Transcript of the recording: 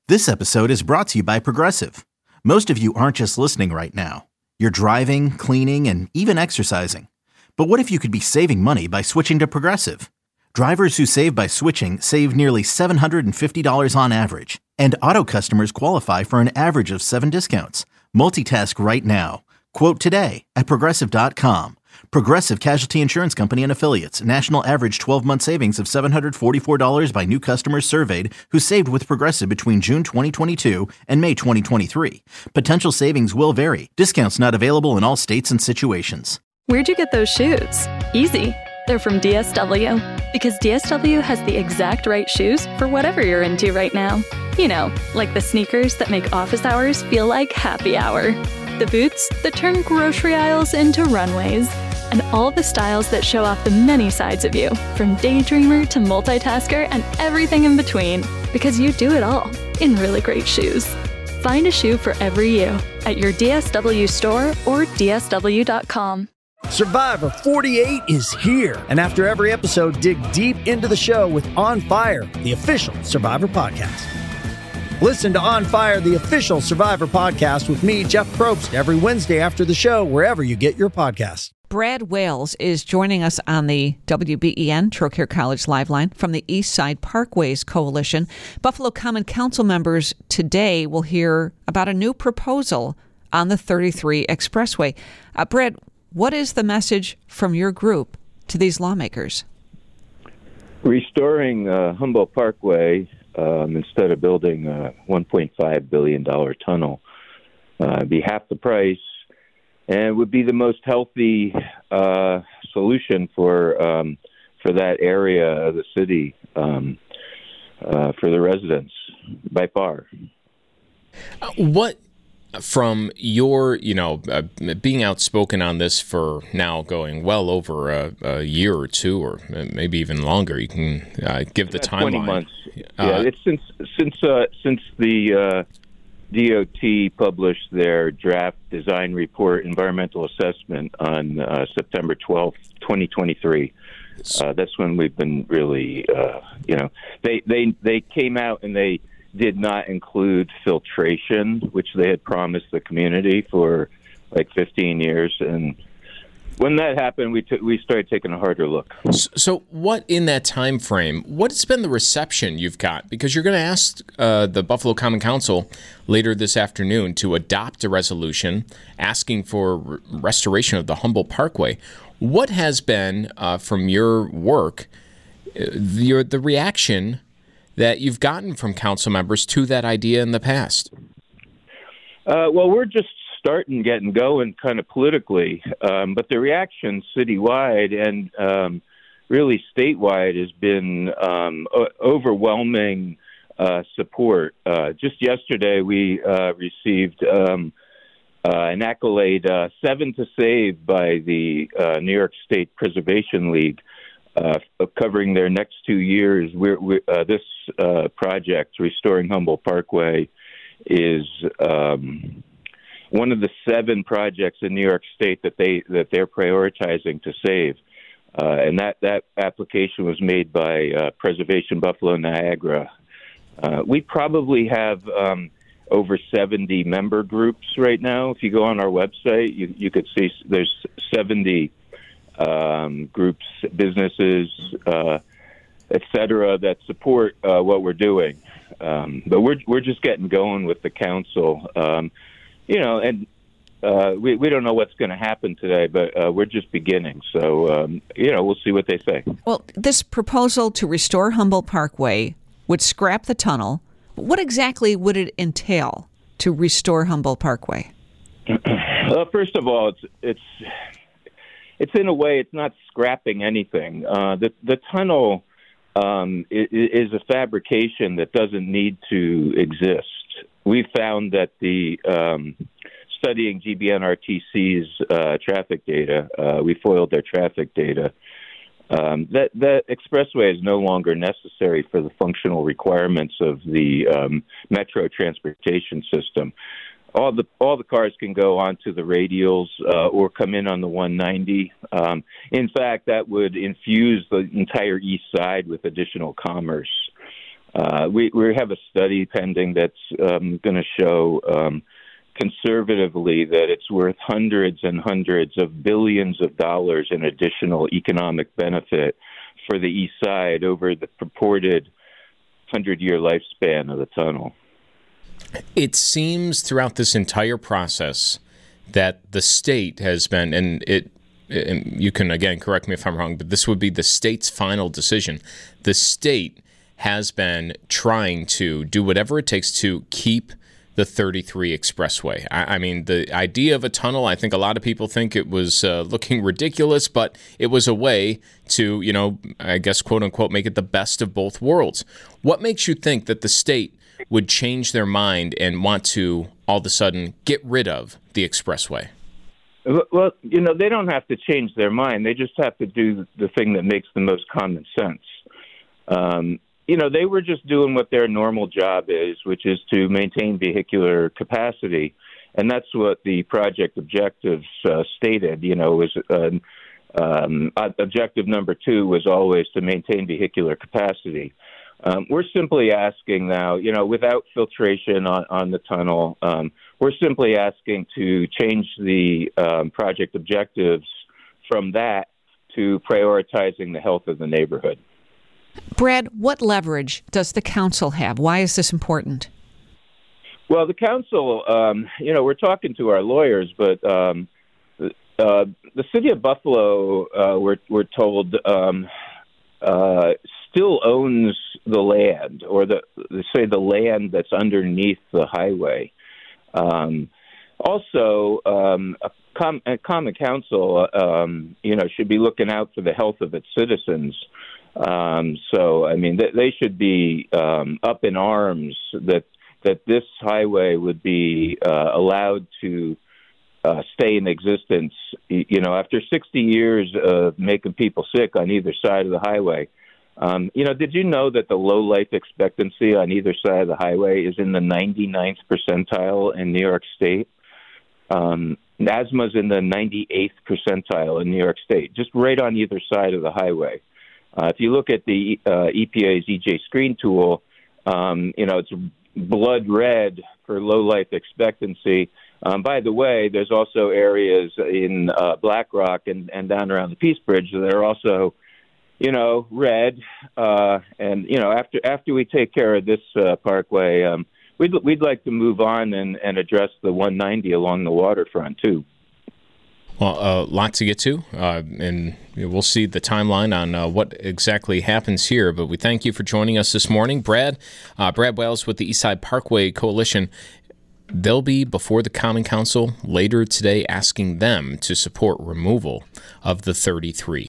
This episode is brought to you by Progressive. Most of you aren't just listening right now. You're driving, cleaning, and even exercising. But what if you could be saving money by switching to Progressive? Drivers who save by switching save nearly $750 on average. And auto customers qualify for an average of 7 discounts. Multitask right now. Quote today at Progressive.com. Progressive Casualty Insurance Company and Affiliates. National average 12-month savings of $744 by new customers surveyed who saved with Progressive between June 2022 and May 2023. Potential savings will vary. Discounts not available in all states and situations. Where'd you get those shoes? Easy. They're from DSW. Because DSW has the exact right shoes for whatever you're into right now. You know, like the sneakers that make office hours feel like happy hour. The boots that turn grocery aisles into runways. And all the styles that show off the many sides of you, from daydreamer to multitasker and everything in between, because you do it all in really great shoes. Find a shoe for every you at your DSW store or DSW.com. Survivor 48 is here, and after every episode, dig deep into the show with On Fire, the official Survivor podcast. Listen to On Fire, the official Survivor podcast with me, Jeff Probst, every Wednesday after the show, wherever you get your podcasts. Brad Wales is joining us on the WBEN Trocaire College Live Line from the East Side Parkways Coalition. Buffalo Common Council members today will hear about a new proposal on the 33 Expressway. Brad, what is the message from your group to these lawmakers? Restoring Humboldt Parkway instead of building a $1.5 billion tunnel be half the price. And would be the most healthy solution for that area of the city for the residents by far. What from your being outspoken on this for now going well over a year or two or maybe even longer, you can give the timeline. 20 months. It's since the DOT published their draft design report environmental assessment on September 12th, 2023. That's when we've been really, they came out and they did not include filtration, which they had promised the community for like 15 years. And when that happened, we started taking a harder look. So what in that time frame, what has been the reception you've got? Because you're going to ask the Buffalo Common Council later this afternoon to adopt a resolution asking for restoration of the Humboldt Parkway. What has been, from your work, the reaction that you've gotten from council members to that idea in the past? Well, we're just starting getting going kind of politically, but the reaction citywide and really statewide has been overwhelming support. Just yesterday, we received an accolade, 7 to Save by the New York State Preservation League, covering their next 2 years. This project, Restoring Humboldt Parkway, is one of the 7 projects in New York State that they're prioritizing to save, and that application was made by Preservation Buffalo Niagara. We probably have over 70 member groups right now. If you go on our website, you could see there's 70 groups, businesses, et cetera, that support what we're doing. But we're just getting going with the council. And we don't know what's going to happen today, but we're just beginning. So, we'll see what they say. Well, this proposal to restore Humboldt Parkway would scrap the tunnel. What exactly would it entail to restore Humboldt Parkway? Well, first of all, it's in a way, it's not scrapping anything. The tunnel is a fabrication that doesn't need to exist. We found that the studying GBNRTC's traffic data, we foiled their traffic data, that expressway is no longer necessary for the functional requirements of the metro transportation system. All the cars can go onto the radials or come in on the 190. In fact, that would infuse the entire east side with additional commerce. We have a study pending that's going to show conservatively that it's worth hundreds and hundreds of billions of dollars in additional economic benefit for the East Side over the purported 100-year lifespan of the tunnel. It seems throughout this entire process that the state has been, and you can, again, correct me if I'm wrong, but this would be the state's final decision. The state has been trying to do whatever it takes to keep the 33 Expressway. I mean, the idea of a tunnel, I think a lot of people think it was looking ridiculous, but it was a way to, I guess, quote unquote, make it the best of both worlds. What makes you think that the state would change their mind and want to all of a sudden get rid of the Expressway? Well, they don't have to change their mind. They just have to do the thing that makes the most common sense. They were just doing what their normal job is, which is to maintain vehicular capacity. And that's what the project objectives stated, was objective number 2 was always to maintain vehicular capacity. We're simply asking now, without filtration on the tunnel, we're simply asking to change the project objectives from that to prioritizing the health of the neighborhood. Brad, what leverage does the council have? Why is this important? Well, the council, we're talking to our lawyers, but the city of Buffalo, we're told, still owns the land, or the land that's underneath the highway. Also, a common council, should be looking out for the health of its citizens. They should be up in arms that this highway would be allowed to stay in existence. After 60 years of making people sick on either side of the highway. Did you know that the low life expectancy on either side of the highway is in the 99th percentile in New York State? Asthma's in the 98th percentile in New York State, just right on either side of the highway. If you look at the EPA's EJ Screen tool, it's blood red for low life expectancy. By the way, there's also areas in Black Rock and down around the Peace Bridge that are also, red. After we take care of this parkway, we'd like to move on and address the 190 along the waterfront too. Well, a lot to get to, and we'll see the timeline on what exactly happens here. But we thank you for joining us this morning. Brad Wales with the Eastside Parkway Coalition. They'll be before the Common Council later today asking them to support removal of the 33.